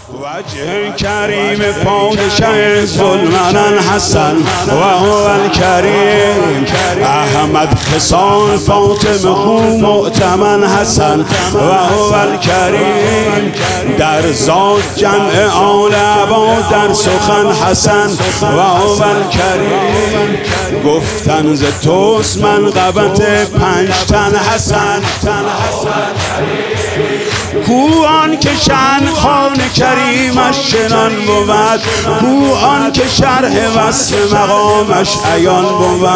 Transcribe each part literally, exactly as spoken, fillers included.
وجه کریم پادشه ذوالمنن حسن و هو الکریم احمد خصال فاطمه خو مؤتمن حسن و هو الکریم در ذات جمع آل عبا در سخن حسن و هو الکریم گفتن ز توست منقبت پنج تن حسن کو آن که شأن خوان کریمش چنان بود کو آن که شرح وصف مقامش عیان بود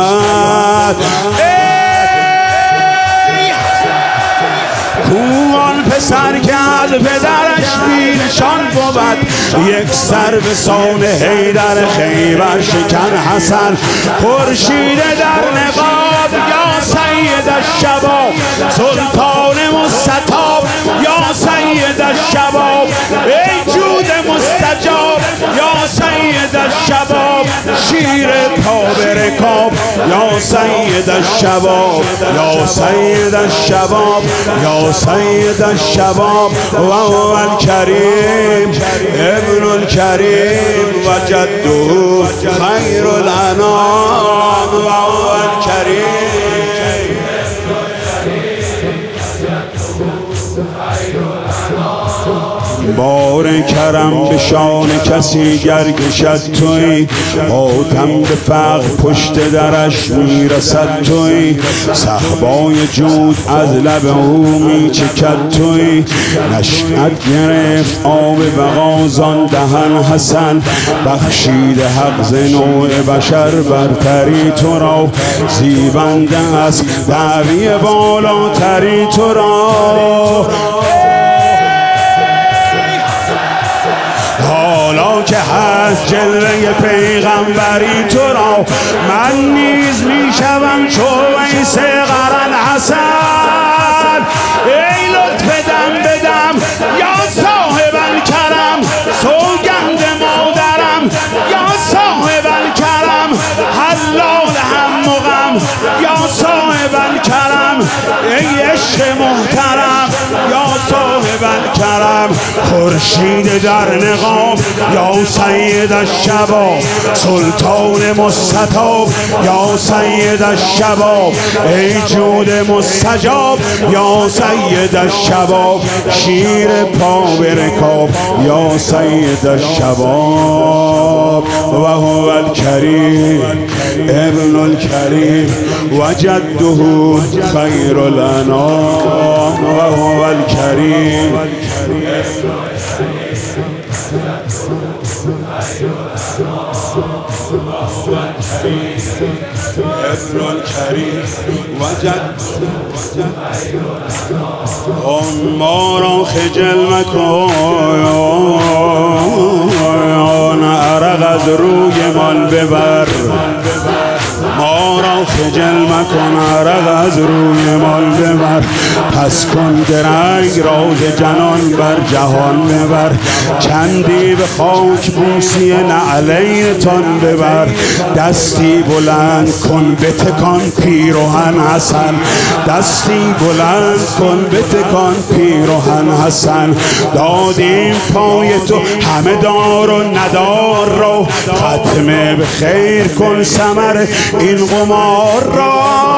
کو آن پسر که از پدرش بی نشان بود یک سر به سان حیدر خیبر شکن حسن خورشید در نقاب یا سید الشباب سلطان مستطاب یا سید الشباب ای جود مستجاب یا سید الشباب شیر پا به رکاب یا سید الشباب یا سید الشباب یا سید الشباب و هو الکریم ابن الکریم و جده خیر الانام و هو الکریم بار کرم به شان کسی گرگشد توی آدم به فقر پشت درش میرسد توی صحبای جود از لب او میچکد توی نشأت گرفت آب بغازان دهن حسن بخشید حق ز نوع بشر برتری تو را زیبنده است دعوی بالاتری تو را حالا که هست جلوه پیغمبری تو را من نیز میشوم چو ویس قرن حسن ای لطف دم بدم یا صاحب الکرم سوگند مادرم یا صاحب الکرم حلال هم مغم یا صاحب الکرم ای عشق محترم یا صاحب الکرم خورشید در نقاب یا سید الشباب سلطان مستطاب یا سید الشباب ای جود مستجاب یا سید الشباب شیر پا به رکاب یا سید الشباب و هو الکریم ابن الکریم و جده خیر الانام و هو الکریم ابن الکریم و جده ما را خجل مکن عرق از روی مال ببر ما را خجل مکن عرق از روی مال ببر پس کن درنگ راز جنان بر جهان ببر چندی به خاک بوسی نعلینتان ببر دستی بلند کن بتکان پیروهن حسن دستی بلند کن بتکان پیروهن حسن دادیم پای تو همه دار و ندار رو ختمه به خیر کن ثمر این قمار را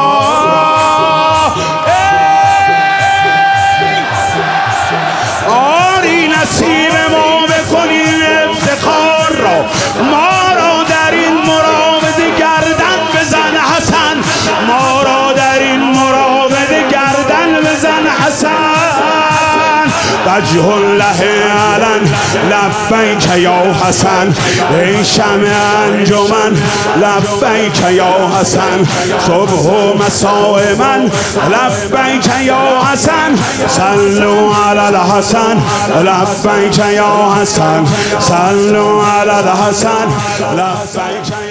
آری نصیب ما بکنین افتخار را ما را در این مراود گردن بزن حسن ما را در این مراود گردن بزن حسن وجه الله علن لبیک یا حسن ای شمع انجمن لبیک یا حسن صبح و مساء من لبیک یا حسن صلوا علی الحسن لبیک یا حسن صلوا علی الحسن لبیک